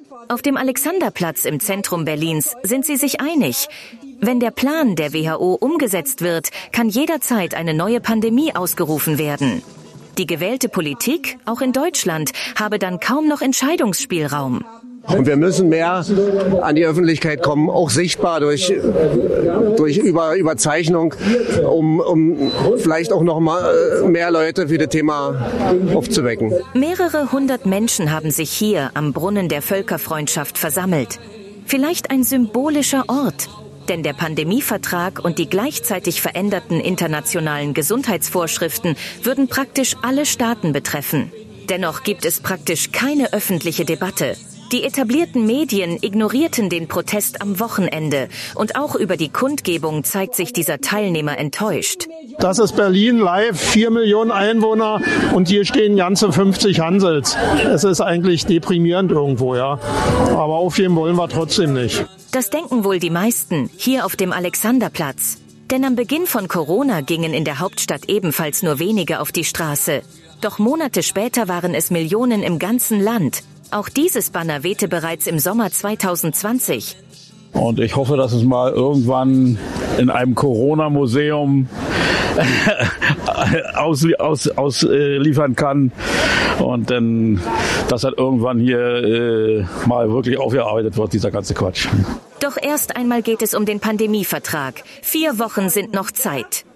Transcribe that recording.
Auf dem Alexanderplatz im Zentrum Berlins sind sie sich einig. Wenn der Plan der WHO umgesetzt wird, kann jederzeit eine neue Pandemie ausgerufen werden. Die gewählte Politik, auch in Deutschland, habe dann kaum noch Entscheidungsspielraum. Und wir müssen mehr an die Öffentlichkeit kommen, auch sichtbar durch Überzeichnung, um vielleicht auch noch mal mehr Leute für das Thema aufzuwecken. Mehrere hundert Menschen haben sich hier am Brunnen der Völkerfreundschaft versammelt. Vielleicht ein symbolischer Ort. Denn der Pandemievertrag und die gleichzeitig veränderten internationalen Gesundheitsvorschriften würden praktisch alle Staaten betreffen. Dennoch gibt es praktisch keine öffentliche Debatte. Die etablierten Medien ignorierten den Protest am Wochenende. Und auch über die Kundgebung zeigt sich dieser Teilnehmer enttäuscht. Das ist Berlin live, 4 Millionen Einwohner und hier stehen ganze 50 Hansels. Es ist eigentlich deprimierend irgendwo, ja. Aber aufgeben wollen wir trotzdem nicht. Das denken wohl die meisten hier auf dem Alexanderplatz. Denn am Beginn von Corona gingen in der Hauptstadt ebenfalls nur wenige auf die Straße. Doch Monate später waren es Millionen im ganzen Land. Auch dieses Banner wehte bereits im Sommer 2020. Und ich hoffe, dass es mal irgendwann in einem Corona-Museum ausliefern kann und dann, dass dann irgendwann hier mal wirklich aufgearbeitet wird, dieser ganze Quatsch. Doch erst einmal geht es um den Pandemievertrag. 4 Wochen sind noch Zeit.